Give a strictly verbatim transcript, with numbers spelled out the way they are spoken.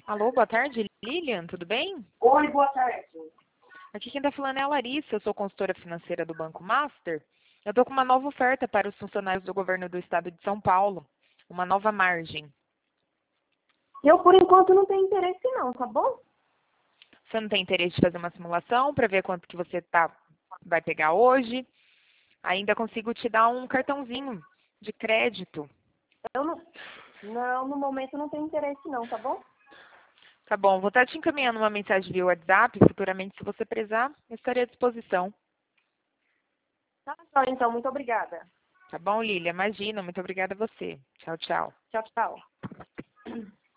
Alô, boa tarde, Lilian, tudo bem? Oi, boa tarde. Aqui quem está falando é a Larissa, eu sou consultora financeira do Banco Master. Eu estou com uma nova oferta para os funcionários do governo do estado de São Paulo, uma nova margem. Eu, por enquanto, não tenho interesse não, tá bom? Você não tem interesse de fazer uma simulação para ver quanto que você tá, vai pegar hoje? Ainda consigo te dar um cartãozinho de crédito. Eu não... Não, no momento não tenho interesse não, tá bom? Tá bom, vou estar te encaminhando uma mensagem via WhatsApp, futuramente, se você precisar, eu estarei à disposição. Tá, só, então, muito obrigada. Tá bom, Lília? Imagina, muito obrigada a você. Tchau, tchau. Tchau, tchau.